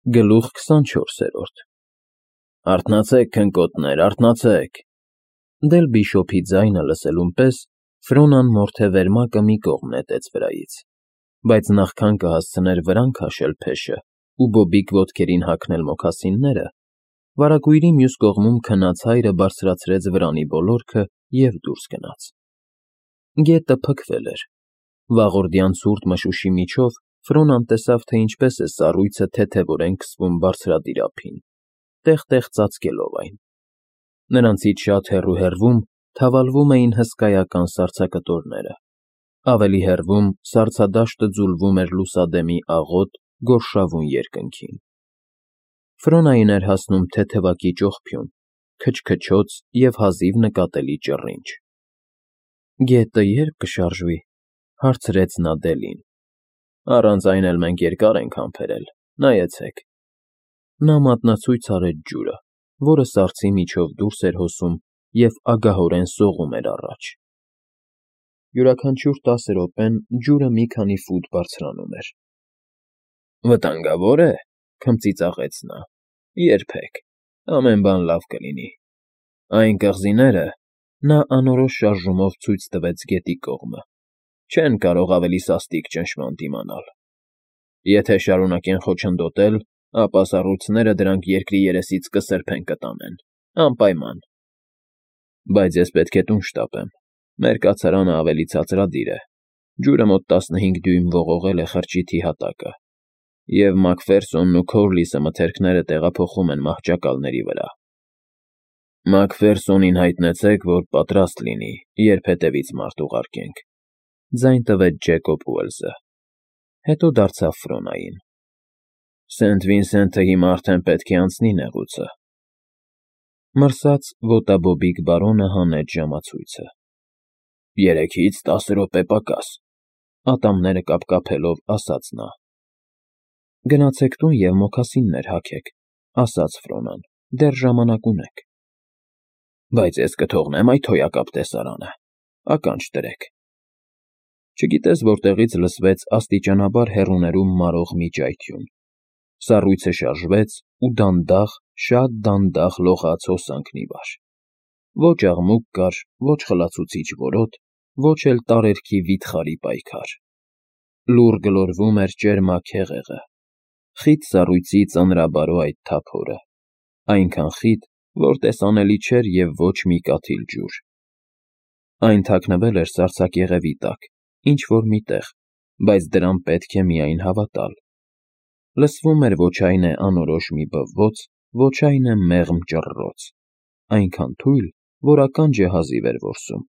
Գլուխ 24-րդ Արթնացեք, քնկոտներ, արթնացեք։ Դել Բիշոփի ձայնը լսելուն պես Ֆրոնան մորթե վերմակը մի կողմ նետեց վրայից, բայց նախքան կհասցներ վրան քաշել փեշը ու բոբիկ ոտքերին հագնել մոքասինները, վարագույրի մյուս կողմում քնած հայրը բարձրացրեց վրանի բոլորքը և դուրս գնաց։ Գետը փքվել էր։ Վաղորդյան ցուրտ մշուշի միջով Ֆրոնան տեսավ, թե ինչպես է սառույցը թեթևորեն քսվում բարձրադիր ափին, տեղ֊տեղ ծածկելով այն։ Նրանցից շատ հեռու թավալվում էին հսկայական սառցակտորները, ավելի հեռվում սառցադաշտը ձուլվում էր լուսադեմի աղոտ, գորշավուն երկնքին։ Ֆրոնային էր հասնում թեթևակի ճողփյուն, քչքչոց և հազիվ նկատելի ճռինչ։ Գետը ե՞րբ կշարժվի, հարցրեց նա Դելին։ Առանց այն էլ մենք երկար ենք համբերել, նայեցեք։ Նա մատնացույց արեց ջուրը, որը սառցի միջով դուրս էր հոսում և ագահորեն սողում էր առաջ։ Յուրաքանչյուր 10 րոպեն ջուրը մի քանի ֆուտ բարձրանում էր։ Վտանգավոր է, քմծիծաղեց նա։ Երբեք, ամեն բան լավ կլինի։ Այն կղզիները, նա անորոշ շարժումով ցույց տվեց գետի կողմը, չեն կարող ավելի սաստիկ ճնշման դիմանալ։ Եթե շարունակեն խոչընդոտել, ապա սառույցները դրանք երկրի երեսից կսրբեն կտանեն, անպայման։ Բայց ես պետք է տուն շտապեմ, մեր կացարանը ավելի ցածրադիր է, ջուրը մոտ 15 դյույմ ողողել է խրճիթի հատակը, և Մակֆերսոնն ու Քորլիսը մթերքները տեղափոխում են մահճակալների վրա։ Մակֆերսոնին հայտնեցեք, որ պատրաստ լինի, երբ հետևից մարդ ուղարկենք, ձայն տվեց Ջեկոբ Ուելսը, հետո դարձավ Ֆրոնային։ Սենթ Վինսենթը հիմա արդեն պետք է անցնի նեղուցը։ Մրսած ոտաբոբիկ բարոնը հանեց ժամացույցը։ 3-ից 10 րոպե պակաս, ատամները կապկապելով ասաց նա։ Գնացեք տուն և մոքասիններ հագեք, ասաց Ֆրոնան, դեռ ժամանակ ունեք։ Բայց ես կթողնեմ այդ հոյակապ տեսարանը, ականջ դրեք։ Չգիտես որտեղից լսվեց աստիճանաբար հեռուներում մարող մի ճայթյուն։ Սառույցը շարժվեց ու դանդաղ, շատ դանդաղ լողաց հոսանքն ի վար։ Ոչ աղմուկ կար, ոչ խլացուցիչ որոտ, ոչ էլ տարերքի վիթխարի պայքար։ Լուռ գլորվում էր ճերմակ հեղեղը, խիտ սառույցի ծանրաբարո այդ թափորը, այնքան խիտ, որ տեսանելի չէր և ոչ մի կաթիլ ջուր։ Այն թաքնվել էր սառցակեղևի տակ, ինչ-որ մի տեղ, բայց դրան պետք է միայն հավատալ։ Լսվում էր ոչ այն է անորոշ մի բվոց, ոչ այն է մեղմ ճռռոց, այնքան թույլ, որ ականջը հազիվ էր որսում։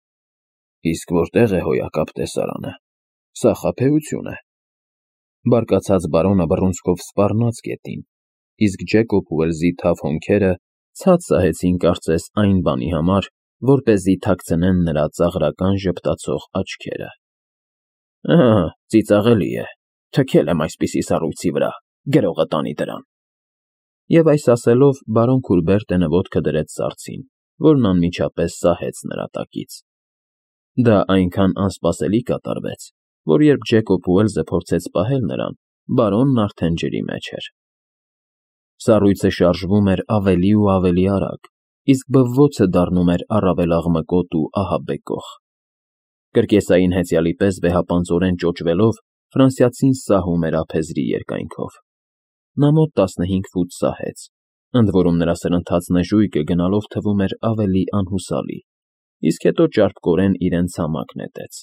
Իսկ որտեղ է հոյակապ տեսարանը, սա խաբեություն է։ Բարկացած բարոնը բռունցքով սպառնաց գետին, իսկ Ջեկոբ Ուելսի թավ հոնքերը ցած սահեցին կարծես այն բանի համար, որպեսզի թաքցնեն նրա ծաղրական ժպտացող աչքերը։ Ահա, ծիծաղելի է, թքել եմ այսպիսի սառույցի վրա, գրողը տանի դրան։ Եվ այս ասելով բարոն Քուլբերտենը ոտքը դրեց սառցին, որն անմիջապես սահեց նրա տակից։ Դա այնքան անսպասելի կատարվեց, որ երբ Ջեկոբ Ուելսը փորձեց պահել նրան, բարոնն արդեն ջրի մեջ էր։ Սառույցը շարժվում էր ավելի ու ավելի արագ, իսկ բվոցը դառնում էր առավել աղմկոտ ու ահաբեկող։ Կրկեսային հեծյալի պես վեհապանծորեն ճոճվելով, ֆրանսիացին սահում էր ափեզրի երկայնքով։ Նա մոտ 15 ֆուտ սահեց, ընդ որում նրա սրընթաց նժույգը գնալով թվում էր ավելի անհուսալի, իսկ հետո ճարպկորեն իրեն ցամաք նետեց։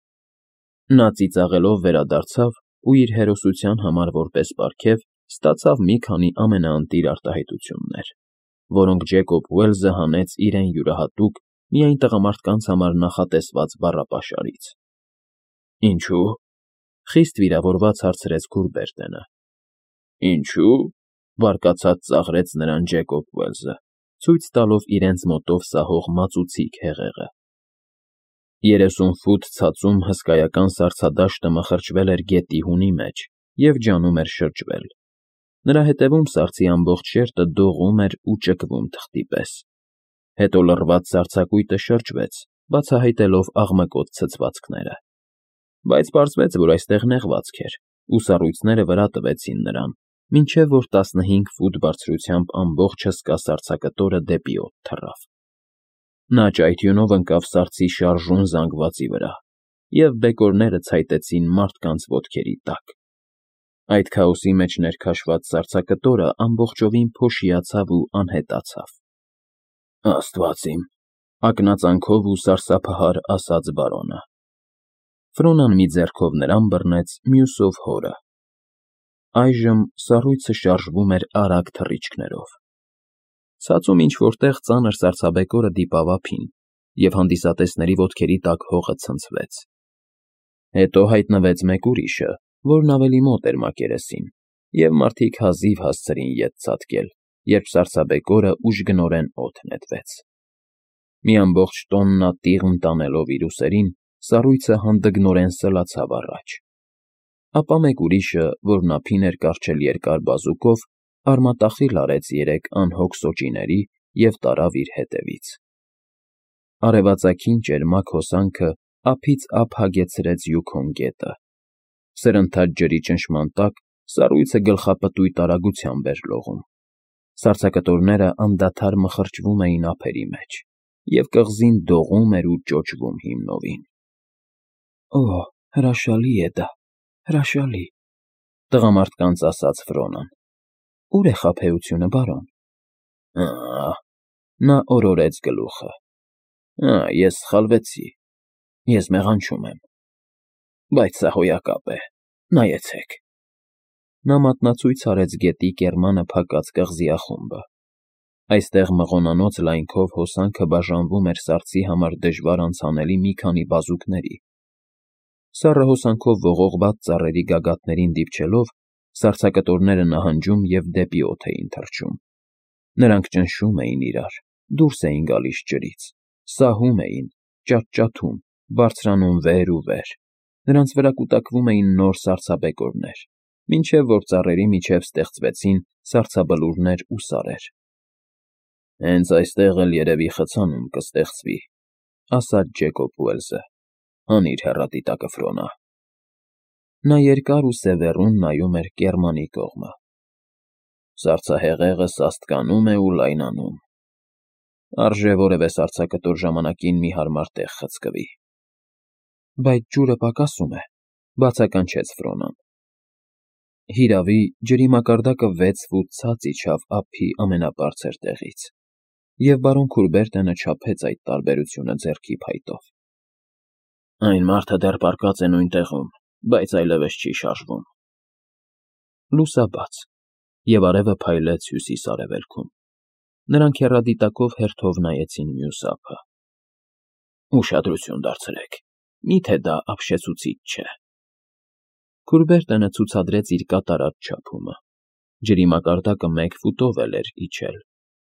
Նա ծիծաղելով վերադարձավ ու իր հերոսության համար որպես պարգև ստացավ մի քանի ամենաընտիր արտահայտություններ, որոնք Ջեկոբ Ուելսը հանեց իրեն յուրահատուկ, միայն տղամարդկանց համար նախատեսված բառապաշարից։ Ինչու՞։ Խիստ վիրավորված հարցրեց Քուլբերտենը։ Ինչու՞։ Բարկացած ծաղրեց նրան Ջեկոբ Ուելսը, ցույց տալով իրենց մոտով սահող մածուցիկ հեղեղը։ 30 ֆուտ ցածում հսկայական սառցադաշտը մխրճվել էր գետի հունի մեջ և ջանում էր շրջվել։ Նրա հետևում սառցի ամբողջ շերտը դողում էր ու ճկվում թղթի պես։ Հետո լռված սառցակույտը շրջվեց, բացահայտելով աղմկոտ ցցվածքները։ Բայց պարզվեց, որ այստեղ նեղվածք էր, ու սառույցները վրա տվեցին նրան, մինչև որ 15 ֆուտ բարձրությամբ ամբողջ հսկա սառցակտորը դեպի օդ թռավ։ Նա ճայթյունով ընկավ սառցի շարժուն զանգվածի վրա, և բեկորները ցայտեցին մարդկանց ոտքերի տակ։ Այդ քաոսի մեջ ներքաշված սառցակտորը ամբողջովին փոշիացավ ու անհետացավ։ Աստված իմ, ակնածանքով ու սարսափահար ասաց բարոնը։ Ֆրոնան մի ձեռքով նրան բռնեց, մյուսով հորը։ Այժմ սառույցը շարժվում էր արագ թռիչքներով։ Ցածում ինչ-որ տեղ ծանր սառցաբեկորը դիպավ ափին, և հանդիսատեսների ոտքերի տակ հողը ցնցվեց։ Հետո հայտնվեց մեկ ուրիշը, որն ավելի մոտ էր մակերեսին, և մարդիկ հազիվ հասցրին ետ ցատկել, երբ սառցաբեկորը ուժգնորեն օդ նետվեց։ Մի ամբողջ տոննա տիղմ տանելով իր ուսերին, սառույցը հանդգնորեն սլացավ առաջ։ Ապա մեկ ուրիշը, որն ափին էր կառչել երկար բազուկով, արմատախիլ արեց 3 անհոգ սոճիների և տարավ իր հետևից։ Արևածագին ճերմակ հոսանքը ափից ափ հագեցրեց Յուքոն գետը։ Սրընթաց ջրի ճնշման տակ սառույցը գլխապտույտ արագությամբ էր լողում։ Սառցակտորները անդադար մխրճվում էին ափերի մեջ, և կղզին դողում էր ու ճոճվում հիմնովին։ Օ, հրաշալի է դա, հրաշալի, տղամարդկանց ասաց Ֆրոնան։ Ո՞ւր է խաբեությունը, բարոն։ Նա օրորեց գլուխը։ Ես սխալվեցի, ես մեղանչում եմ։ Բայց սա հոյակապ է, նայեցեք։ Նա մատնացույց արեց գետի կեռմանը փակած կղզիախումբը։ Այստեղ մղոնանոց լայնքով հոսանքը բաժանվում էր սառցի համար դժվար անցանելի մի քանի բազուկների։ Սառը հոսանքով ողողված ծառերի գագաթներին դիպչելով, սառցակտորները նահանջում և դեպի օդ էին թռչում։ Նրանք ճնշում էին իրար, դուրս էին գալիս ջրից, սահում էին, ճաճաճում, բարձրանում վեր ու վեր։ Նրանց վրա կուտակվում էին նոր սառցաբեկորներ, մինչև որ ծառերի միջև ստեղծվեցին սառցաբլուրներ ու սարեր։ Հենց այստեղ էլ երևի խցանում կստեղծվի, ասաց Ջեկոբ Ուելսը։ Հանիր հեռատիտակը, Ֆրոնա։ Նա երկար ու սևեռուն նայում էր կեռմանի կողմը։ Սառցահեղեղը սաստկանում է ու լայնանում։ Արժե որևէ սառցակտոր ժամանակին մի հարմար տեղ խցկվի։ Բայց ջուրը պակասում է, բացականչեց Ֆրոնան։ Հիրավի, ջրի մակարդակը 6 ֆուտ ցած իջավ ափի ամենաբարձր տեղից, և բարոն Քուրբերտենը չափեց այդ տարբերությունը ձեռքի փայտով։ Այն մարդը դեռ պառկած է նույն տեղում, բայց այլևս չի շարժվում։ Լուսաբաց, և արևը փայլեց հյուսիս֊արևելքում։ Նրանք հեռադիտակով հերթով նայեցին մյուս ափը։ Ուշադրություն դարձրեք, միթե դա ապշեցուցիչ չէ։ Քուրբերտենը ցուցադրեց իր կատարած չափումը։ Ջրի մակարդակը 1 ֆուտով էլ էր իջել։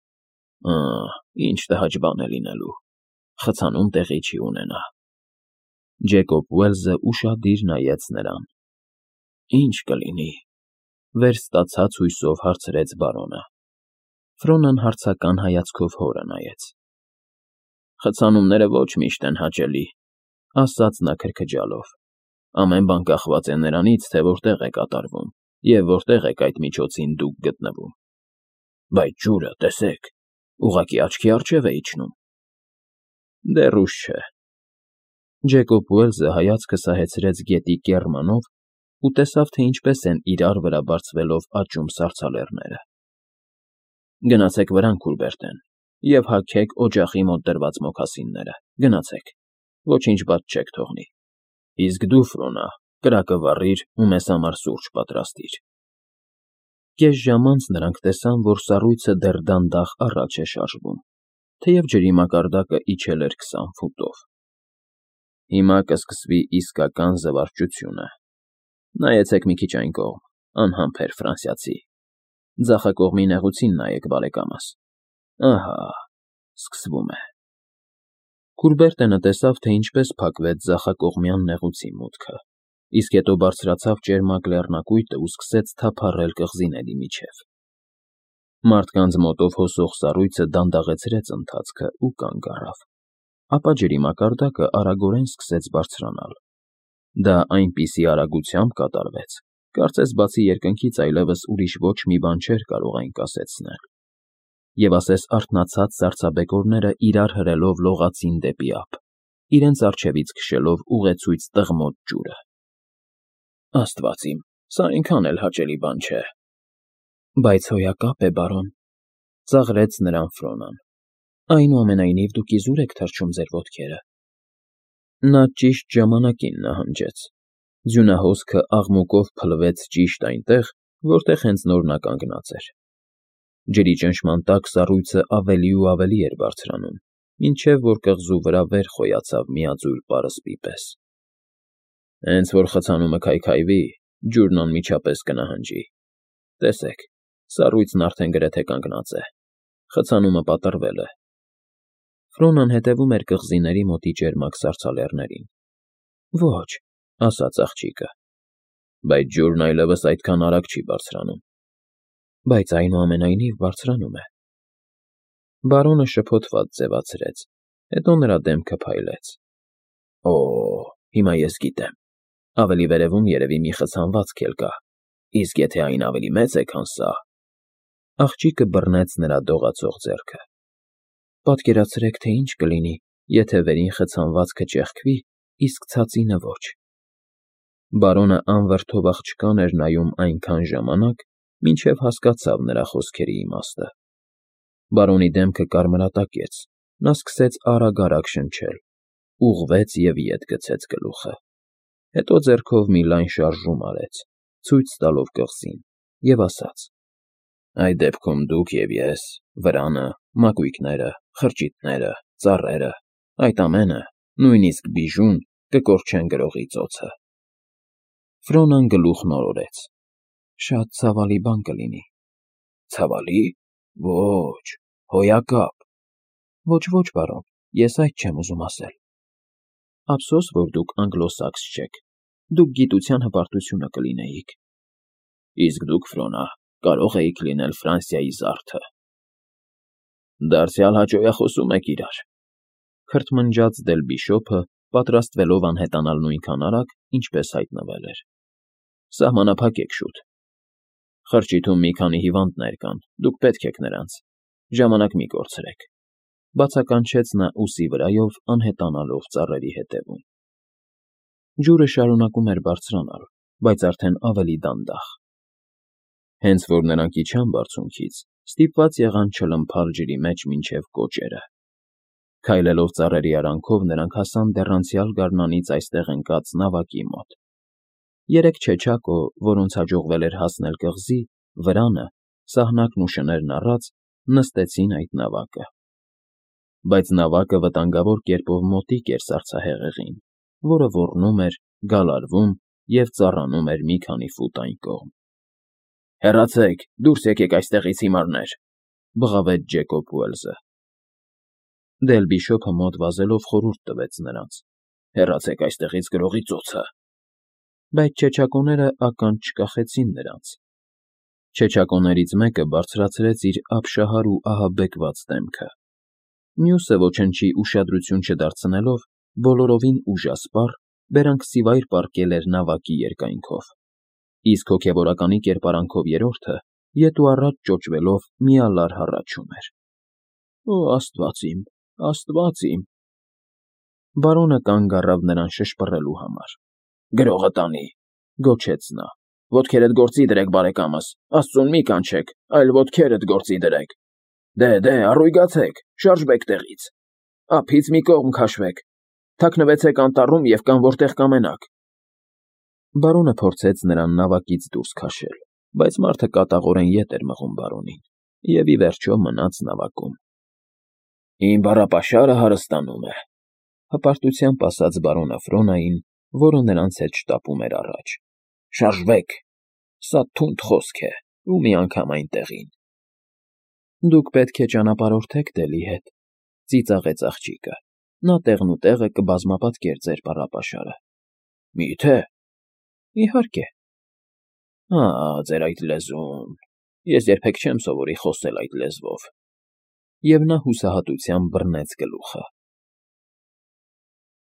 Ինչ տհաճ բան է լինելու։ Խցանում տեղի չի ունենա։ Ջեկոբ Ուելսը ուշադիր նայեց նրան։ Ինչ կլինի, վերստացած հույսով հարցրեց բարոնը։ Ֆրոնան հարցական հայացքով հորը նայեց։ Խցանումները ոչ միշտ են հաճելի, ասաց նա քրքջալով։ Ամեն բան կախված է նրանից, թե որտեղ է կատարվում, և որտեղ եք այդ միջոցին դուք գտնվում։ Բայց ջուրը, տեսեք, ուղղակի աչքի առջև է իջնում։ Դեռ ուշ չէ։ Ջեկոբ Ուելսը հայացքը սահեցրեց գետի կեռմանով ու տեսավ, թե ինչպես են իրար վրա բարձվելով աճում սառցալեռները։ Գնացեք վրան, Քուրբերտեն, և հագեք օջախի մոտ դրված մոքասինները, գնացեք, ոչինչ բաց չեք թողնի։ Իսկ դու, Ֆրոնա, կրակը վառիր ու մեզ համար սուրճ պատրաստիր։ Կես ժամ անց նրանք տեսան, որ սառույցը դեռ դանդաղ առաջ է շարժվում, թեև ջրի մակարդակը իջել էր 20 ֆուտով։ Հիմա կսկսվի իսկական զվարճությունը։ Նայեցեք մի քիչ այն կողմ, անհամբեր ֆրանսիացի։ Ձախակողմի նեղուցին նայեք, բարեկամս։ Ահա, սկսվում է։ Քուրբերտենը տեսավ, թե ինչպես փակվեց ձախակողմյան նեղուցի մուտքը, իսկ հետո բարձրացավ ճերմակ լեռնակույտը ու սկսեց թափառել կղզիների միջև։ Մարդկանց մոտով հոսող սառույցը դանդաղեցրեց ընթացքը ու կանգ առավ։ Ապա ջրի մակարդակը արագորեն սկսեց բարձրանալ։ Դա այնպիսի արագությամբ կատարվեց, Կարծես բացի երկնքից այլևս ուրիշ ոչ մի բան չէր կարող այն կասեցնել։ Եվ ասես արթնացած սառցաբեկորները իրար հրելով լողացին դեպի ափ, իրենց առջևից քշելով ուղեցույց տղմոտ ջուրը։ Աստված իմ, սա այնքան էլ հաճելի բան չէ։ Բայց հոյակապ է, բարոն, ծաղրեց նրան Ֆրոնան։ Այնուամենայնիվ դուք իզուր եք թռչում ձեր ոտքերը։ Նա ճիշտ ժամանակին նահանջեց։ Ձյունահոսքը աղմուկով փլվեց ճիշտ այնտեղ, որտեղ հենց նոր նա կանգնած էր։ Ջրի ճնշման տակ սառույցը ավելի ու ավելի էր բարձրանում, մինչև որ կղզու վրա վեր խոյացավ միաձույլ պարսպի պես։ Հենց որ խցանումը քայքայվի, ջուրն անմիջապես կնահանջի։ Տեսեք, սառույցն արդեն գրեթե կանգնած է։ Խցանումը պատռվել է։ Ֆրոնան հետևում էր կղզիների մոտի ճերմակ սառցալեռներին։ Ոչ, ասաց աղջիկը։ Բայց ջուրն այլևս այդքան արագ չի բարձրանում։ Բայց այնուամենայնիվ բարձրանում է։ Բարոնը շփոթված ձևացրեց, հետո նրա դեմքը փայլեց։ Օ, հիմա ես գիտեմ։ Ավելի վերևում երևի մի խցանվածք էլ կա։ Իսկ եթե այն ավելի մեծ է, քան սա… Աղջիկը բռնեց նրա դողացող ձեռքը։ Պատկերացրեք, թե ինչ կլինի, եթե վերին խցանվածքը ճեղքվի, իսկ ցածինը ոչ։ Բարոնը անվրդով աղջկան էր նայում այնքան ժամանակ, մինչև հասկացավ նրա խոսքերի իմաստը։ Բարոնի դեմքը կարմրատակեց, նա սկսեց արագ-արագ շնչել, ուղղվեց և ետ գցեց գլուխը։ Հետո ձեռքով մի լայն շարժում արեց, ցույց տալով կղզին, և ասաց. Այդ դեպքում դուք և ես, վրանը, մակույկները, խրճիթները, ծառերը, այդ ամենը, նույնիսկ բիժուն, կկորչեն գրողի ծոցը։ Ֆրոնան գլուխն օրորեց։ Շատ ցավալի բան կլինի։ Ցավալի… Ոչ, հոյակապ։ Ոչ, բարոն, ես այդ չեմ ուզում ասել։ Ափսոս, որ դուք անգլոսաքս չեք, դուք գիտության հպարտությունը կլինեիք։ Իսկ դուք, Ֆրոնա, կարող էիք լինել Ֆրանսիայի զարդը։ Դարձյալ հաճոյախոսում եք իրար, քրթմնջաց դել Բիշոփը, պատրաստվելով անհետանալ նույնքան արագ, ինչպես հայտնվել էր։ Սահմանափակեք շուտ։ Խրճիթում մի քանի հիվանդներ կան, դուք պետք եք նրանց։ Ժամանակ մի կորցրեք, բացականչեց նա ուսի վրայով անհետանալով ծառերի հետևում։ Ջուրը շարունակում էր բարձրանալ, բայց արդեն ավելի դանդաղ։ Հենց որ նրանք իջան բարձունքից, ստիպված եղան չլմփալ ջրի մեջ մինչև կոճերը։ Քայլելով ծառերի արանքով նրանք հասան դեռանցյալ գարնանից այստեղ ընկած նավակի մոտ։ Երեք չեչակո, որոնց հաջողվել էր հասնել կղզի, վրանը, սահնակն ու շներն առած, նստեցին այդ նավակը։ Բայց նավակը վտանգավոր կերպով մոտիկ էր սառցահեղեղին, որը ոռնում էր, գալարվում և ծառանում էր մի քանի ֆուտ այն կողմ։ Հեռացեք, դուրս եկեք այստեղից, հիմարներ, բղավեց Ջեկոբ Ուելսը։ Դել Բիշոփը մոտ վազելով խորհուրդ տվեց նրանց. Հեռացեք այստեղից գրողի ծոցը։ Բայց չեչակոները ականջ չկախեցին նրանց։ Չեչակոներից մեկը բարձրացրեց իր ապշահար ու ահաբեկված դեմքը։ Մյուսը ոչնչի ուշադրություն չդարձնելով, բոլորովին ուժասպառ, բերանքսիվայր պառկել էր նավակի երկայնքով, իսկ հոգևորականի կերպարանքով երրորդը ետ ու առաջ ճոճվելով միալար հառաչում էր. Օ, Աստված իմ… Բարոնը կանգ առավ նրան շշպռելու համար։ Գրողը տանի, գոչեց նա։ Ոտքերդ գործի դրեք, բարեկամս, Աստծուն մի կանչեք, այլ ոտքերդ գործի դրեք։ Դե, առույգացեք, շարժվեք տեղից։ Ափից մի կողմ քաշվեք, թաքնվեցեք անտառում և կամ որտեղ կամենաք։ Բարոնը փորձեց նրան նավակից դուրս քաշել, բայց մարդը կատաղորեն ետ էր մղում բարոնին, և ի վերջո մնաց նավակում։ Իմ բառապաշարը հարստանում է, հպարտությամբ ասաց բարոնը Ֆրոնային, որը նրանց հետ շտապում էր առաջ։ Շարժվեք, սա թունդ խոսք է, ու մի անգամ այնտեղին։ Դուք պետք է ճանապարհորդեք Դելի հետ, ծիծաղեց աղջիկը։ Նա տեղն ու տեղը կբազմապատկեր ձեր բառապաշարը։ Մի՞թե։ Իհարկե։ Ձեր այդ լեզուն… Ես երբեք չեմ սովորի խոսել այդ լեզվով։ Եվ նա հուսահատությամբ բռնեց գլուխը։